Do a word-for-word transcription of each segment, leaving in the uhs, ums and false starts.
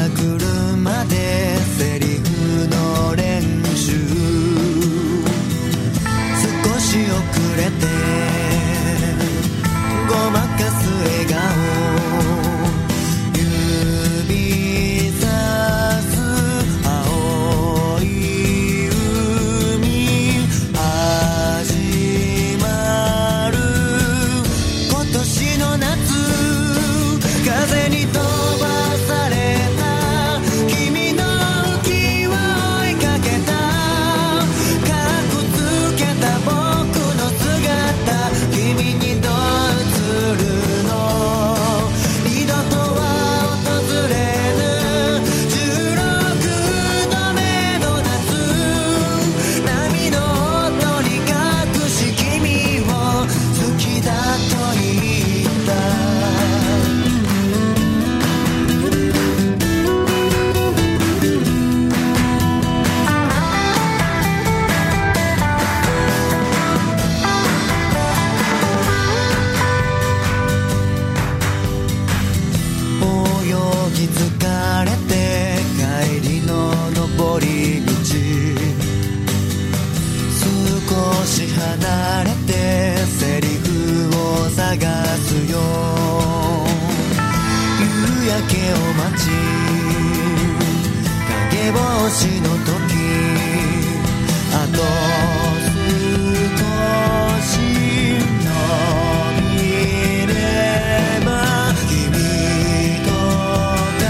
車でセリフの練習少し遅れてごまかす笑顔指さす青い海始まる今年の夏風に飛ばされた君の浮き輪追いかけたかっこつけた僕の姿君にどう映るの二度とは訪れぬじゅうろくどめの夏波の音に隠し君を好きだと言った泳ぎ疲れて帰りの登り道少し離れてセリフを探すよ夕焼けを待ち影星の時あと少し伸びれば君と肩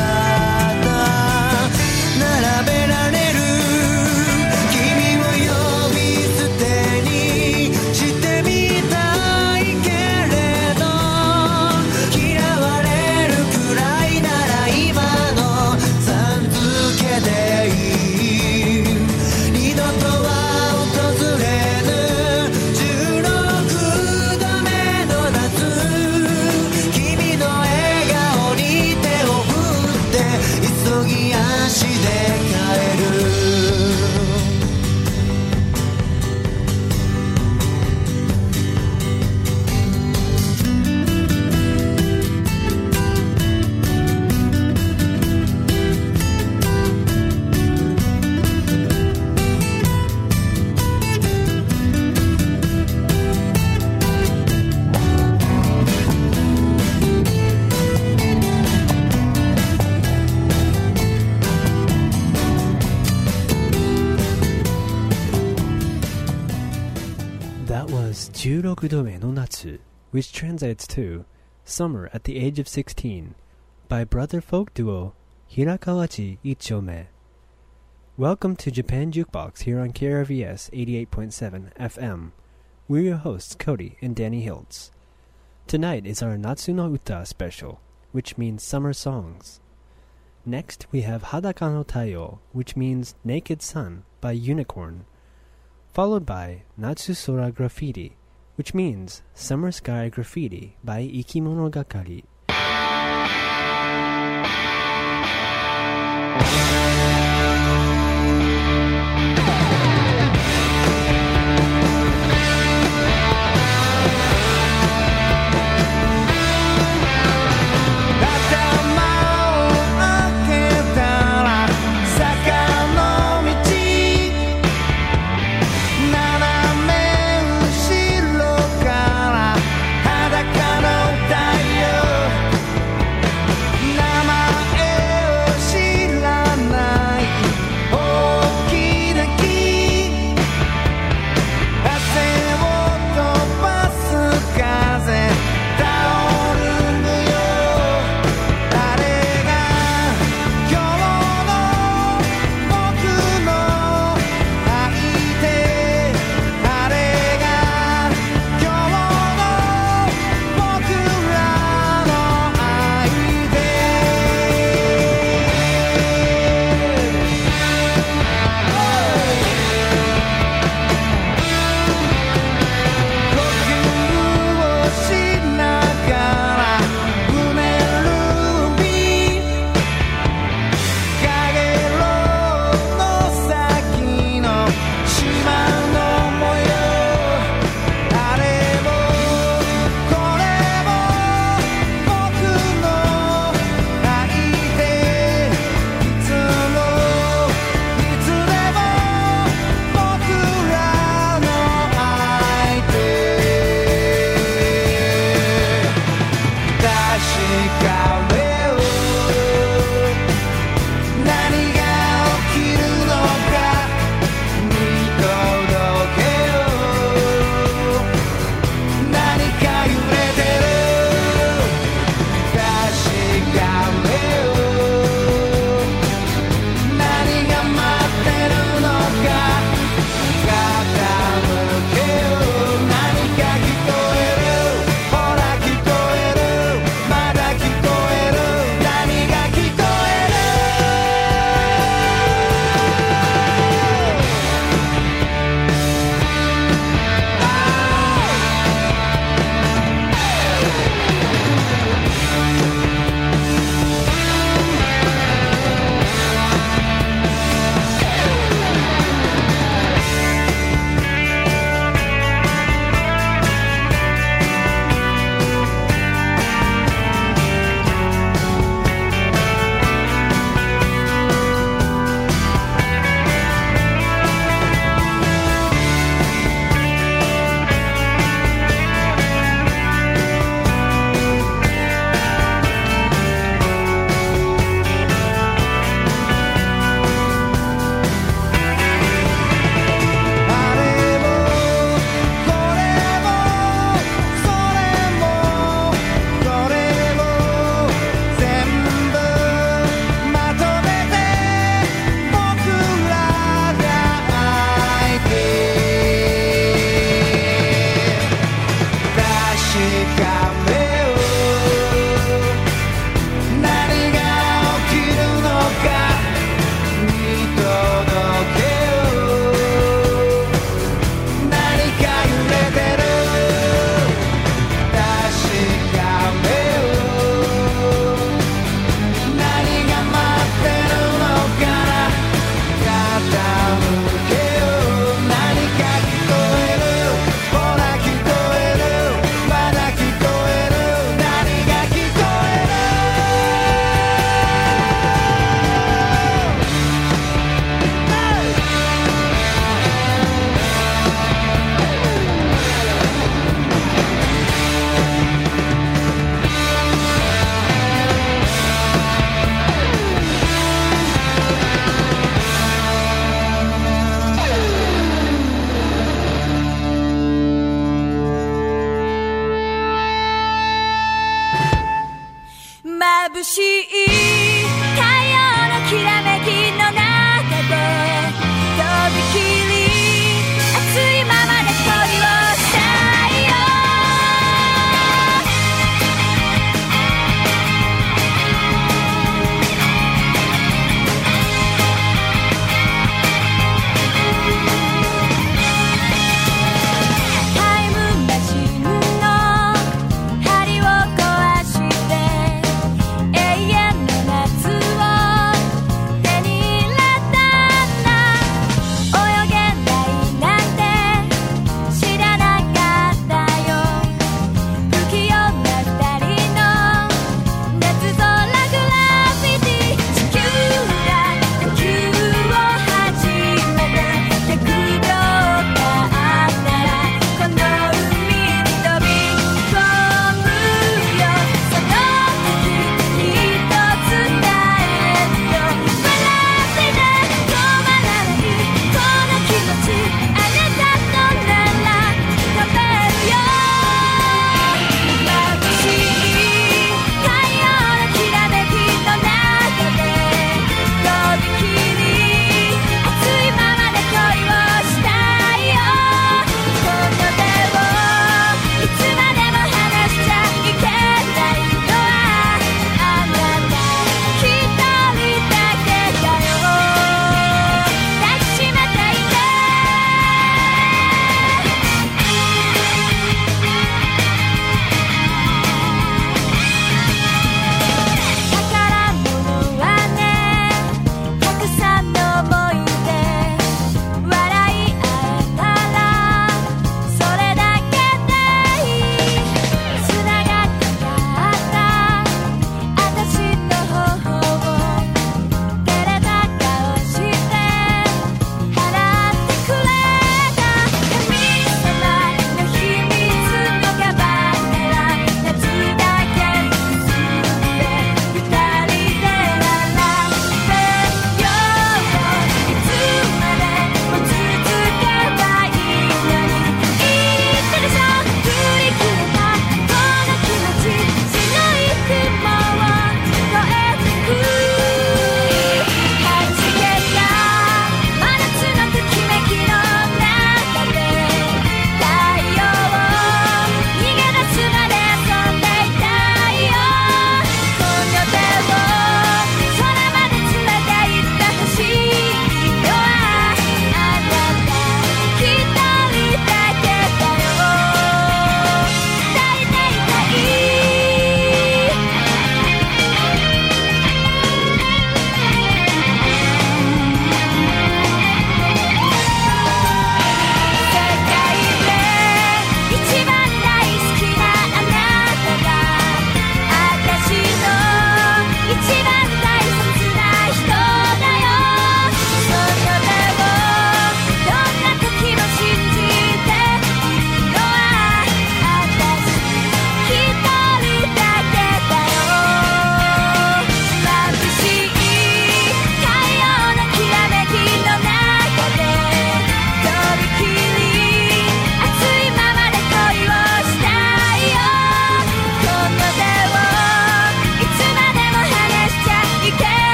並べられる君を呼び捨てにしてみたいけれど嫌われるくらいなら今のさん付けでいい二度とは訪れぬじゅうろくどめの夏君の笑顔に手を振って急ぎ足で帰る That was じゅうろくどめの夏 which translates to Summer at the Age of sixteen by brother folk duo Hirakawachi Ichome. Welcome to Japan Jukebox here on K R V S eighty-eight point seven F M. We're your hosts Cody and Danny Hiltz. Tonight is our Natsu no Uta special, which means summer songs. Next we have Hadaka no Taiyo, which means Naked Sun by Unicorn, followed by Natsu Sora Graffiti, which means Summer Sky Graffiti by Ikimono Gakari. Yo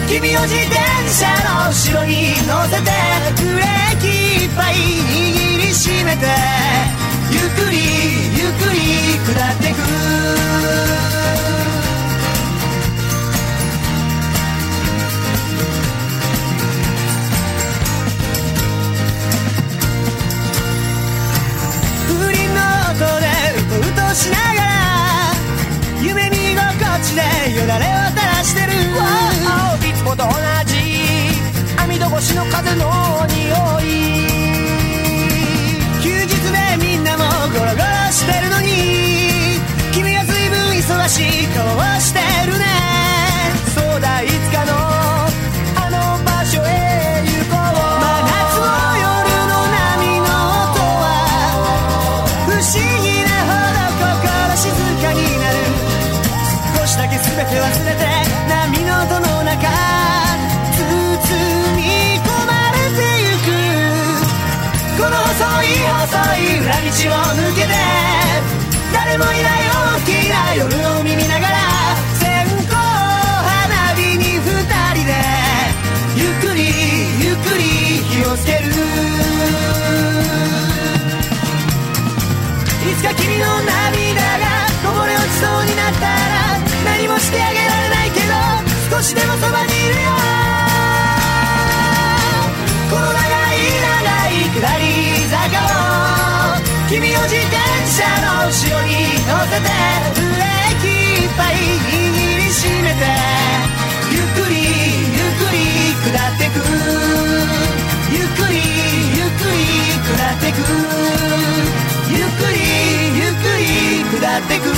君を自転車の後ろに乗せてブレーキいっぱい握りしめてゆっくりゆっくり下ってく風鈴の音でうとうとしながら夢見心地でよだれを垂らしてるいつもと同じ網戸越しの風の匂い休日でみんなもゴロゴロしてるのに君は随分忙しい顔してるねそうだいつかのあの場所へ行こう真夏の夜の波の音は不思議なほど心静かになる少しだけ全て忘れて波の音の中包み込まれてゆくこの細い細い裏道を抜けて誰もいない大きな夜を見ながら線香花火に二人でゆっくりゆっくり火をつけるいつか君の涙がこぼれ落ちそうになったら何もしてあげられないけど少しでもそばにいるよこの長い長い下り坂を君を自転車の後ろに乗せてブレーキいっぱい握りしめてゆっくりゆっくり下ってくゆっくりゆっくり下ってくゆっくりゆっくり下ってく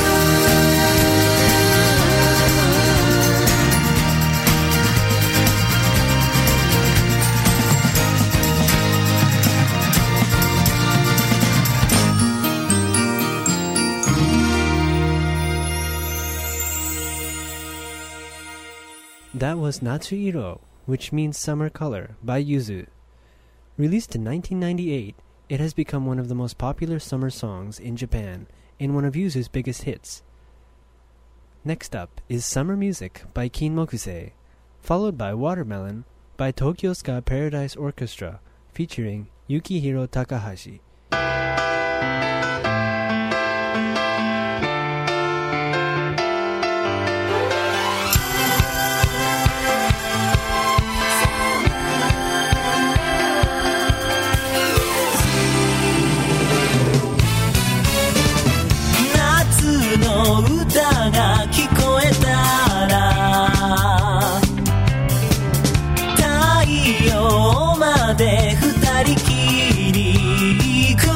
That was Natsuiro, which means summer color, by Yuzu. Released in nineteen ninety-eight, it has become one of the most popular summer songs in Japan and one of Yuzu's biggest hits. Next up is Summer Music by Kinmokusei, followed by Watermelon by Tokyo Ska Paradise Orchestra, featuring Yukihiro Takahashi. 歌が聞こえたら太陽まで二人きり行こ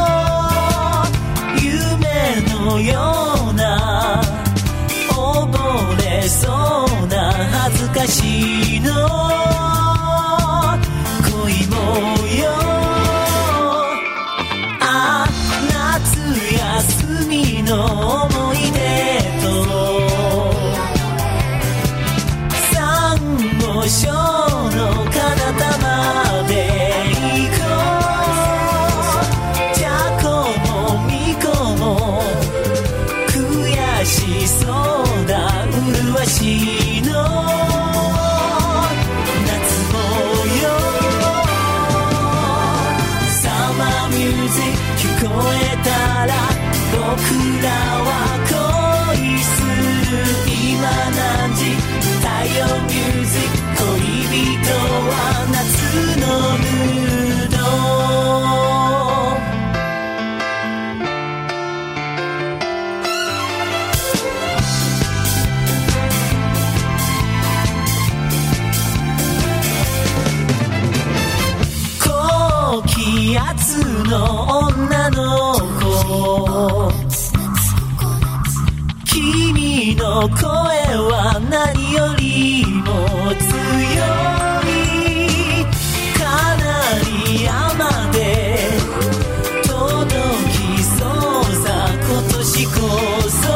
う夢のような溺れそうな恥ずかしいの恋模様あ夏休みの思い出ショーの彼方まで行こうじゃこもみこも悔しそうだ麗しいの夏模様サマーミュージック聞こえたら僕らは恋する今何時太陽ミュージック恋人は夏のムード高気圧の女の子君の声は何よりも強いカナリアまで届きそうさ今年こそ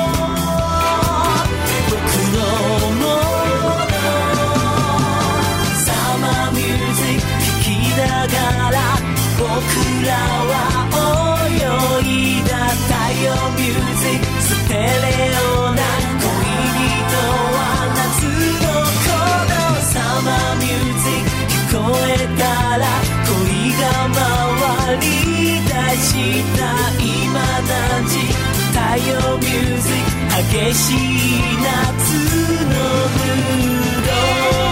僕のものサマーミュージック聴きながら僕らは泳いだ太陽ミュージックステレオな恋人は夏した今何時太陽ミュージック激しい夏のムード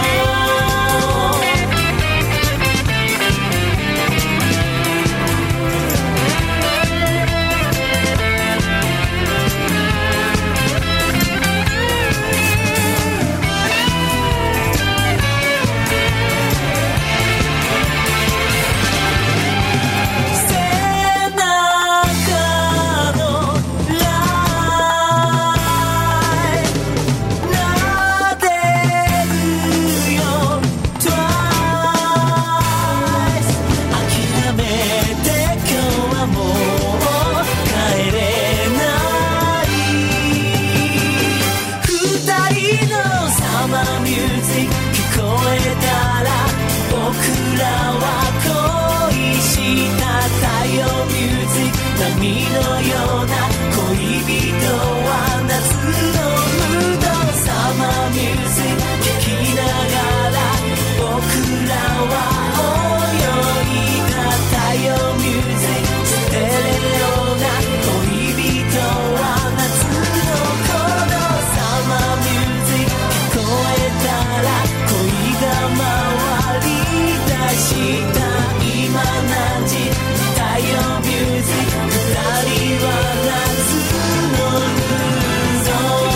波のような恋人は夏のムードサマーミュージック聴きながら僕らは泳いだ太陽ミュージックステレオな恋人は夏のこのサマーミュージック聞こえたら恋が回り出した今何時太陽ミュージック二人は夏のムード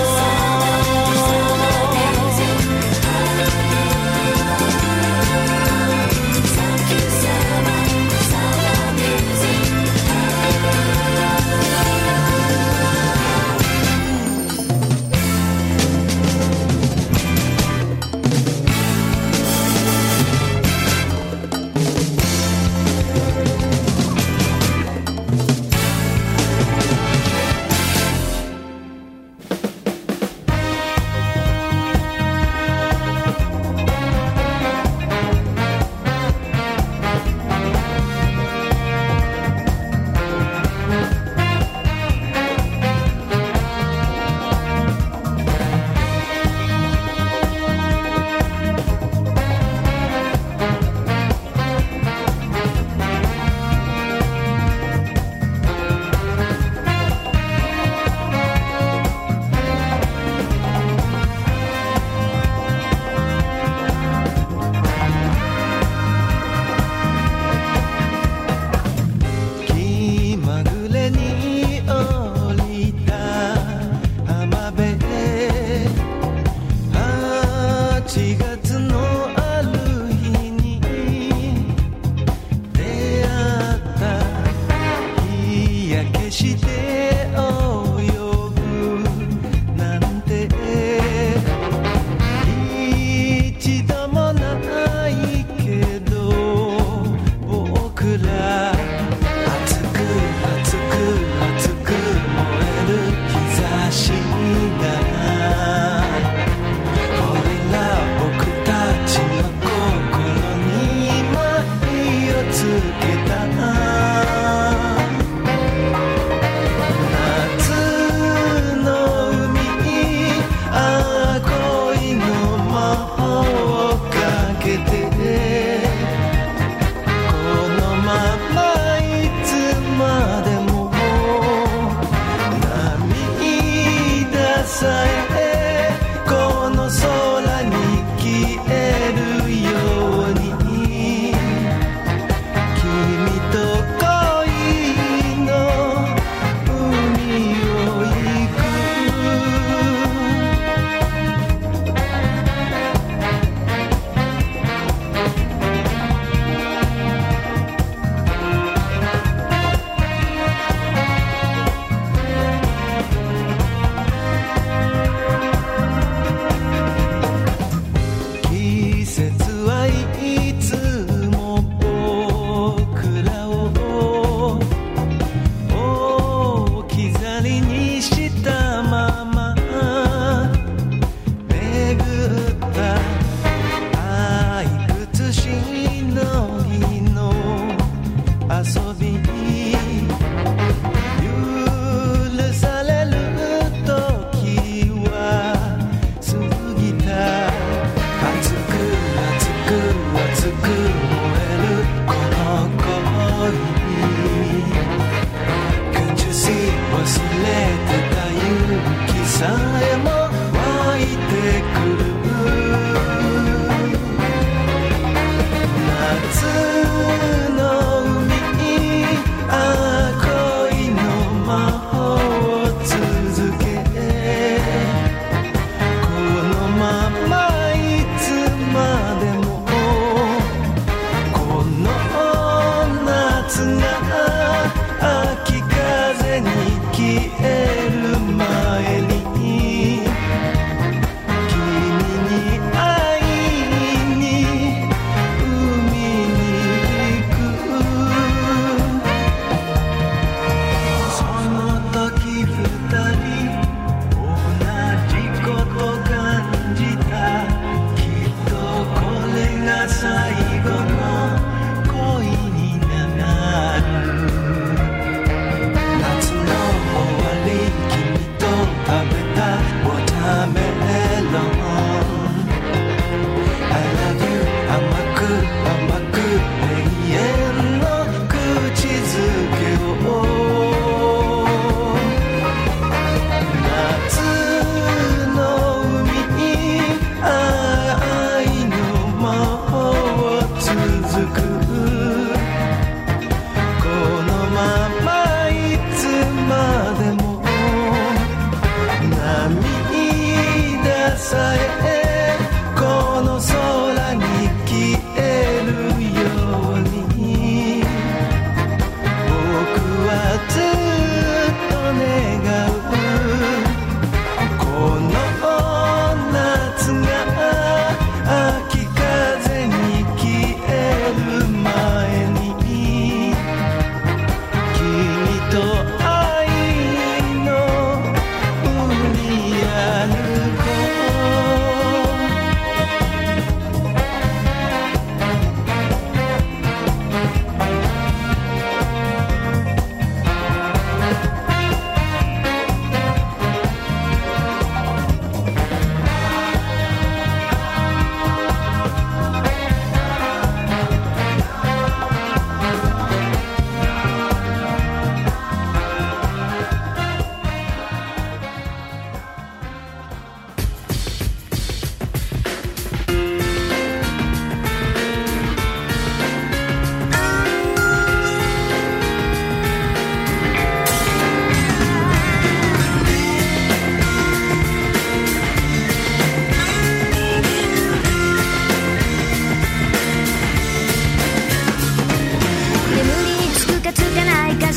僕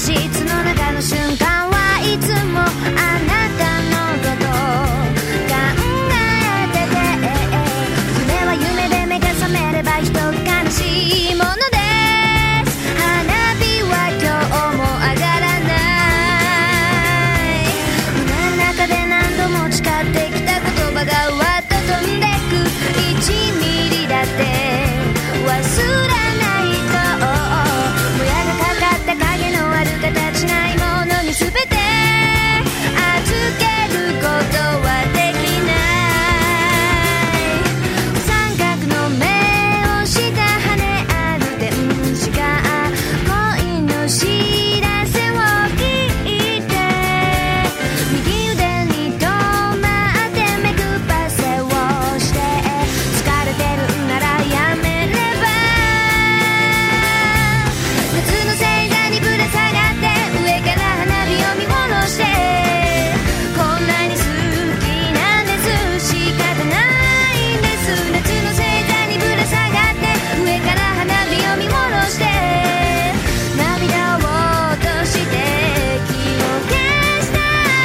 室の中の瞬間はいつもあなたのこと考えてて、夢は夢で目が覚めれば人悲しいものです。花火は今日も上がらない。胸の中で何度も誓ってきた言葉がわっと飛んでく。いちミリだって忘れないと、もやがかかった影のある形ないものに全て預けることはできない。三角の目をした羽ある電子が恋の知らせを聞いて、右腕に止まって目くばせをして、疲れてるんならやめれば、夏の星座にぶら下がって上から花火を見下ろして、こんなに好きなんです仕方ないんです。夏の星座にぶら下がって上から花火を見下ろして、涙を落として気を消した。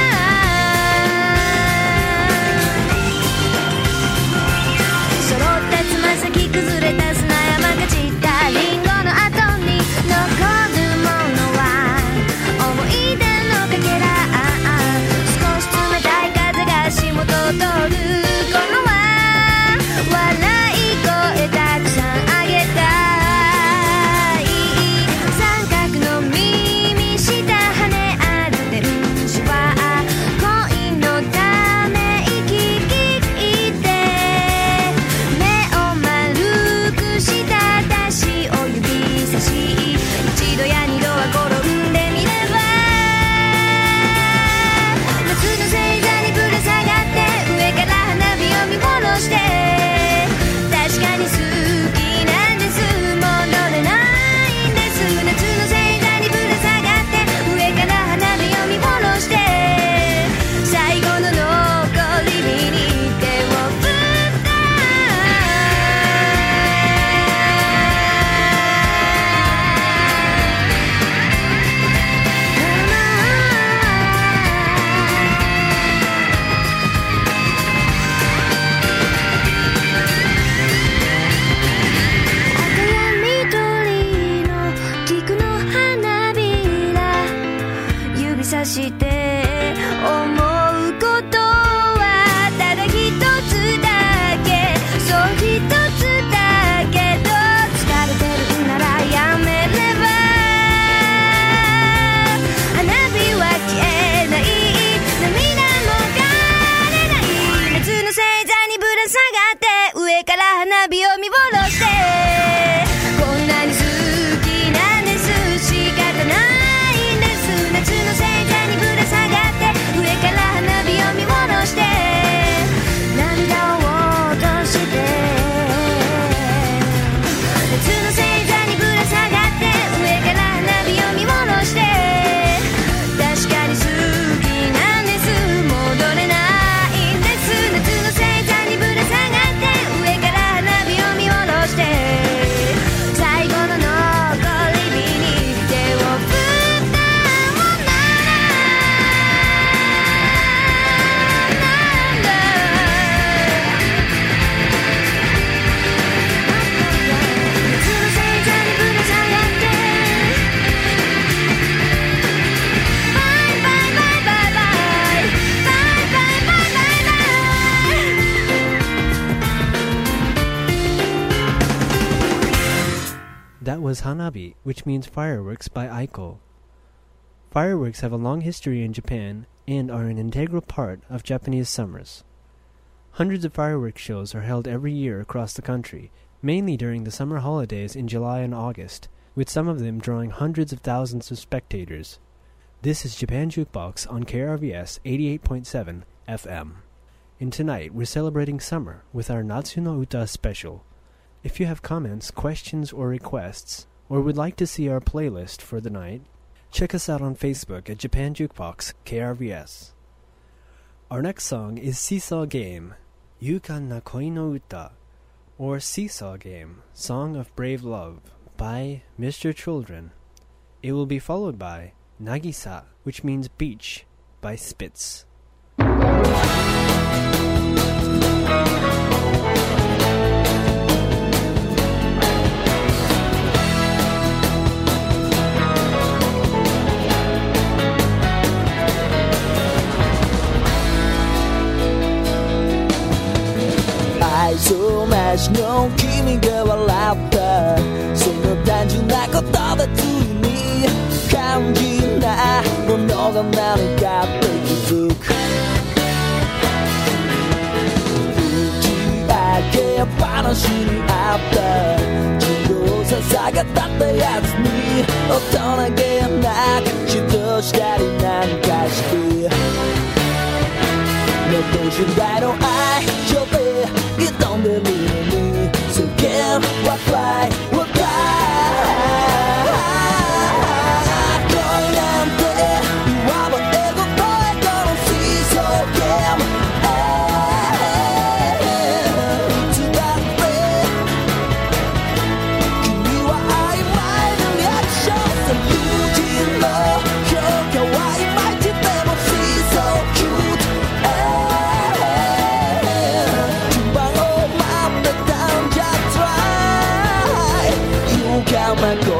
揃ったつま先崩れた砂山が散ったリンゴの後に残るものは思い出のかけら。少し冷たい風が足元を通る頃は笑い声たくさんあげたい。三角の耳した羽ある電子は恋のため息聞いて、目を丸くした私を指差し、一度や二度は転んでみれば、夏の星座にぶら下がって上から花火を見下ろして、確かに好きなんです戻れないんです。夏の星座にぶら下がって上から花火を見下ろして、最後の残り火に手を振った。赤や緑の菊の花びら指さして思うことはただ一つだけ、そう一つだけど、疲れてるならやめれば、花火は消えない、涙も枯れない。夏の星座にぶら下がって上から花火を見下ろして、こんなに好きなんです仕方ないんです。夏の星座にぶら下がって上から花火を見下ろして、涙を落として、夏の星座にぶら下がって上から花火を見下ろして、確かに好きなんです戻れないんです。夏の星座にぶら下がって上から花火を見下ろして、最後の残り火に手を振ったものなんだ。夏の星座にぶら下がって、バイバイバイバイバイバイバイバイバイバイ。 That was Hanabi, which means fireworks, by Aiko. Fireworks have a long history in Japan and are an integral part of Japanese summers. Hundreds of fireworks shows are held every year across the country, mainly during the summer holidays in July and August, with some of them drawing hundreds of thousands of spectators. This is Japan Jukebox on K R V S eighty-eight point seven F M. And tonight we're celebrating summer with our Natsu no Uta special. If you have comments, questions, or requests, or would like to see our playlist for the night, check us out on Facebook at Japan Jukebox K R V S. Our next song is Seesaw Game, Yukan na Koi no Uta, or Seesaw Game, Song of Brave Love, by Mister Children. It will be followed by Nagisa, which means beach, by Spitz. 愛想なしの君が笑ったその単純なことでついに肝心なものが何かって気づく打ち明け話にあった自動ささが立ったやつに大人げなく指導したりなんかしてネット時代の愛情で挑んでるのに世間はフライはフライ恋なんていわばエゴとエゴのシーソーゲームいつだって君は曖昧なリアクションさ友人の評価はいまいちでもシーソーキュートまあ恋の歌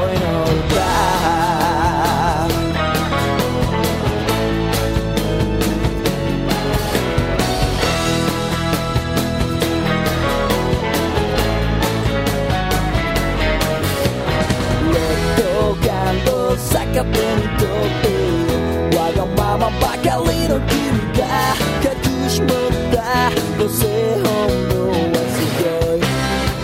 劣等感を逆手にとってわがままばかりの君が隠し持った母性本能はすごい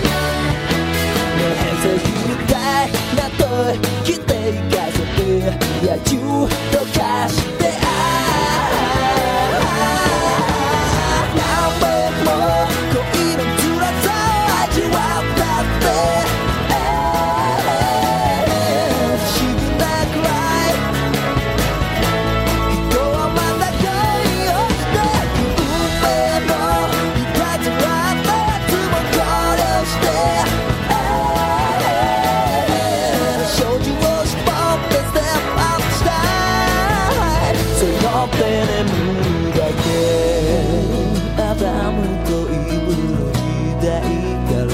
来て行かせて野球とかしてああ何遍も恋の辛さを味わったって不思議なくらい人はまた恋に落ちて運命のいたずらったやつも考慮して手で見るだけアダムとイブの時代から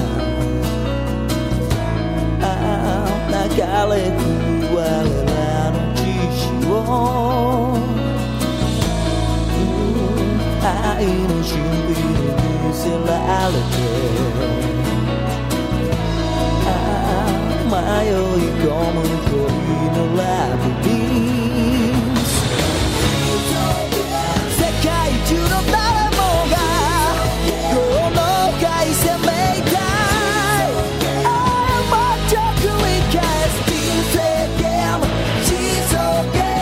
ああ流れ来る我らの知識を、うん、愛の神秘に見せられてああ迷い込む恋のラブリー中の誰もがこの回攻めたいああもうちょっと繰り返す人生ゲームシーソーゲー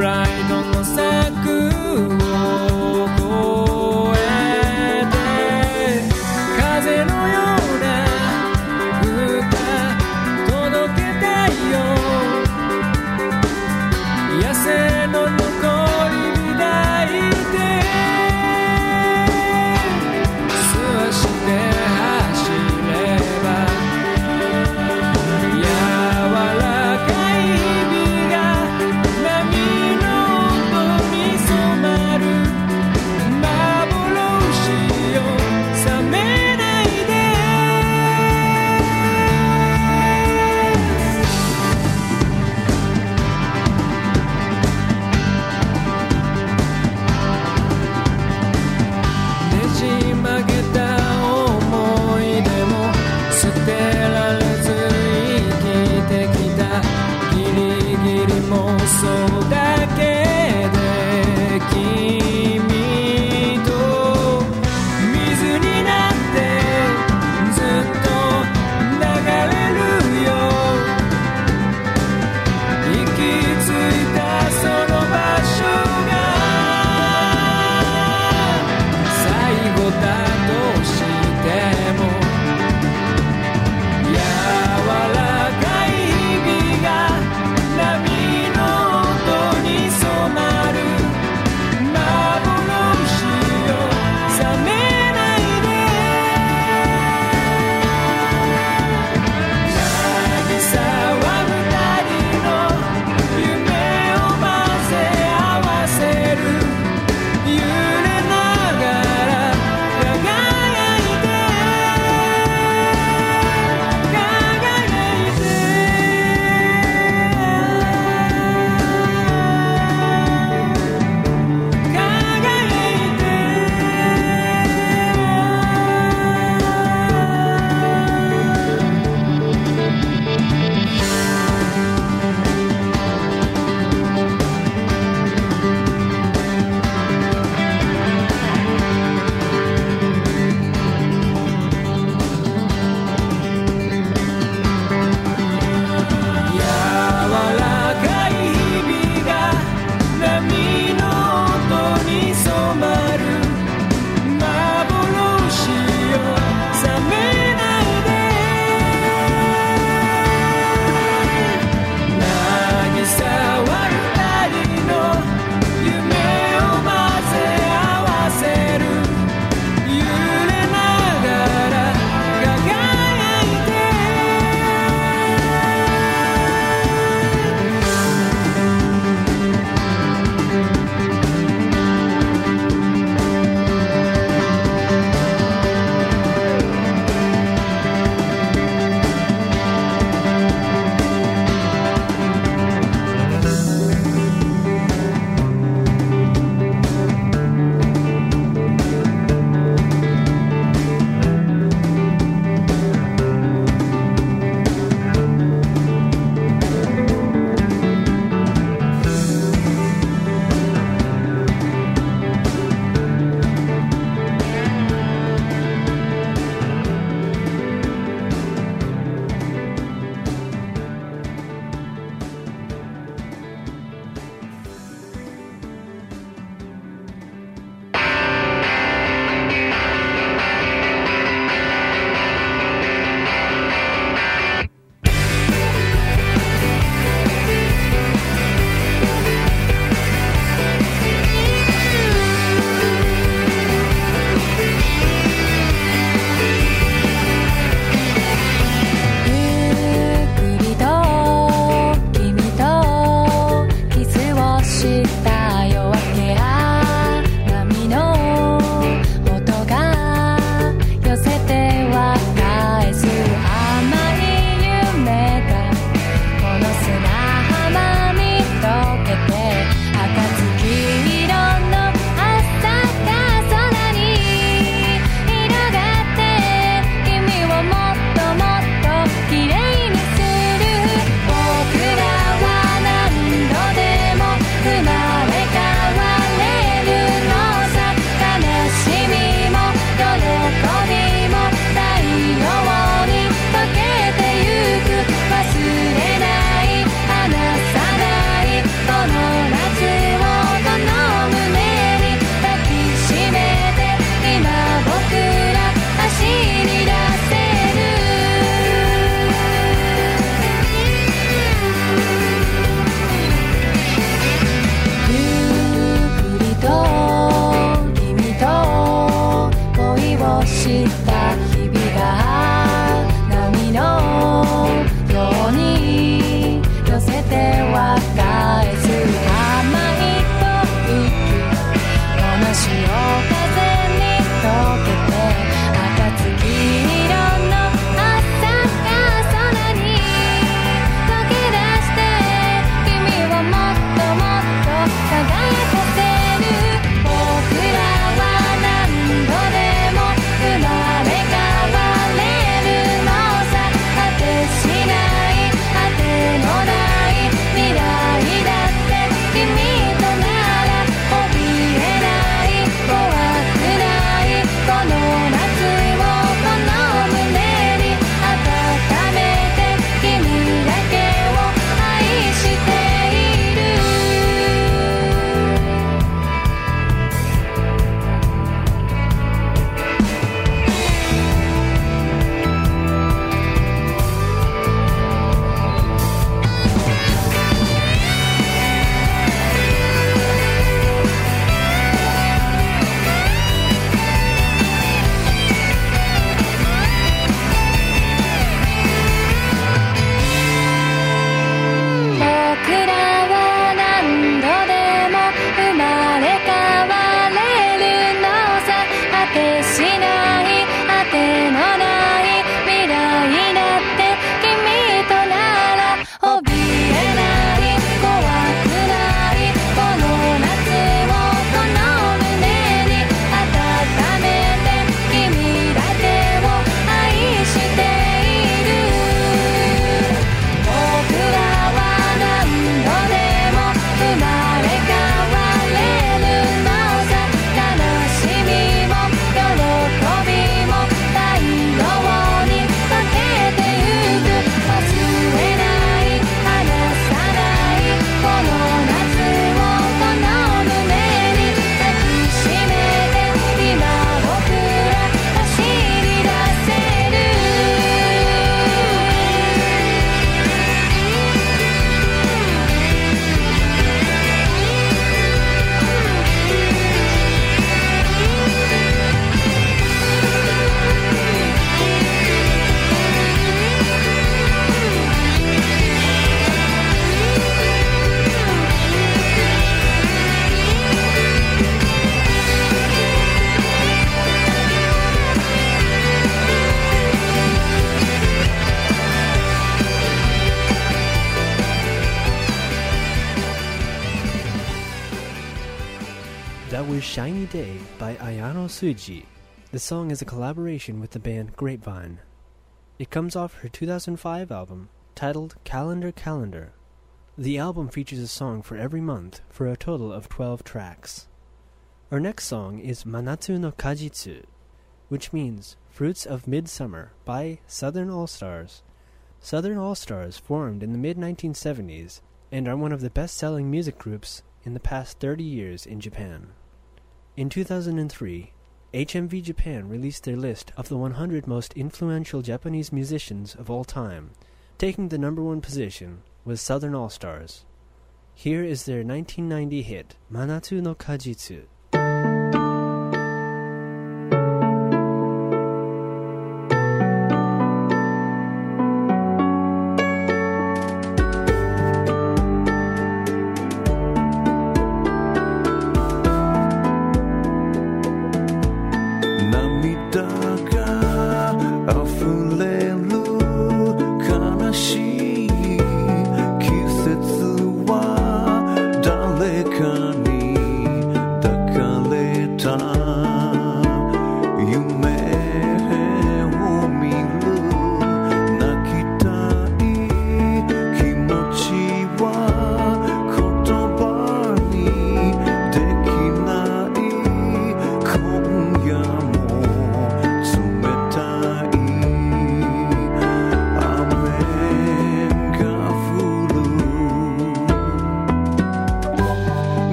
プライドの柵を越えて風のような歌届けたいよ。野生の残り火抱いて素足で走れば柔らかい日が波の音に染まる幻よ覚めないで。ねじ曲げた思い出も捨てられず生きてきた。ギリギリ妄想だけで君と水になってずっと流れるよ。行き着いたその場所が最後だとしても柔らかい日々が波の音は返す甘いと浮きこの潮風に溶けて暁色の朝が空に溶け出して君をもっともっと輝かせる僕らは何度でも生まれ変われるのさ果てしない果てのない未来だって君となら怯えない怖くないこの夏をこの胸に温めて君だけを愛している僕らは何度でも生まれ変われるのさ果てしない果てのない未来だって君となら怯えない怖くないこの夏をこの胸に温めて君だけを愛している僕らは何度でも生まれ変われるのさ悲しみも喜びも太陽にかけてゆく忘れない離さないこの夏をこの胸に抱きしめて今僕ら走り出せる That was Shiny Day by Ayano Suji. The song is a collaboration with the band Grapevine. It comes off her two thousand five album, titled Calendar Calendar. The album features a song for every month for a total of twelve tracks. Our next song is Manatsu no Kajitsu, which means Fruits of Midsummer by Southern All-Stars. Southern All-Stars formed in the mid nineteen seventies and are one of the best-selling music groups in the past thirty years in Japan. In two thousand three, H M V Japan released their list of the one hundred most influential Japanese musicians of all time. Taking the number one position was Southern All-Stars. Here is their nineteen ninety hit, Manatsu no Kajitsu. 誰かに抱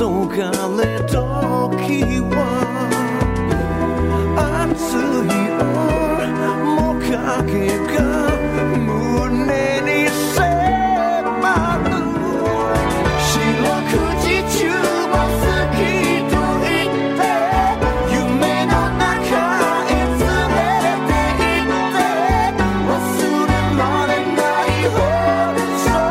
れ時は熱い面影が胸に迫る四六時中も好きと言って夢の中へ連れて行って忘れられないほど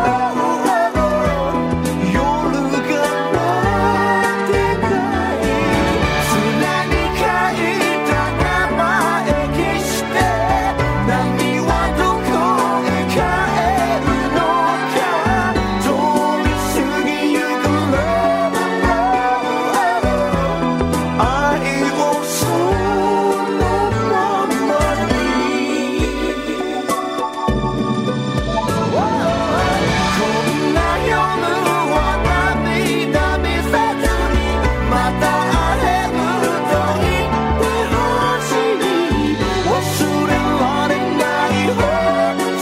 夜が待ってない常に書いた名前消して波はどこへ帰るのか通り過ぎゆく愛をそのままにこんな夜は涙見せずにまた会えると言ってほしい忘れられないほど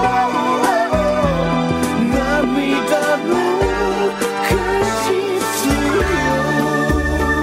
涙の果実よ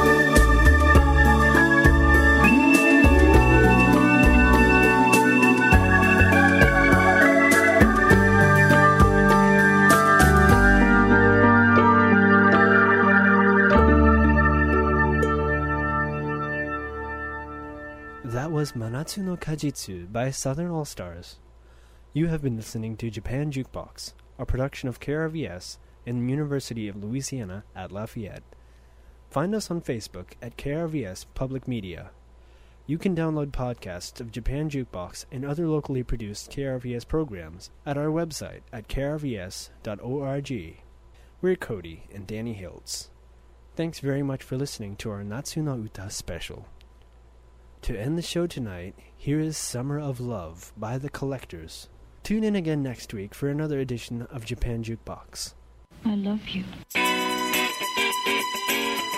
That was Manatsu no Kajitsu by Southern All-Stars. You have been listening to Japan Jukebox, a production of K R V S and the University of Louisiana at Lafayette. Find us on Facebook at K R V S Public Media. You can download podcasts of Japan Jukebox and other locally produced K R V S programs at our website at k r v s dot org. We're Cody and Danny Hiltz. Thanks very much for listening to our Natsu no Uta special. To end the show tonight, here is Summer of Love by The Collectors. Tune in again next week for another edition of Japan Jukebox. I love you.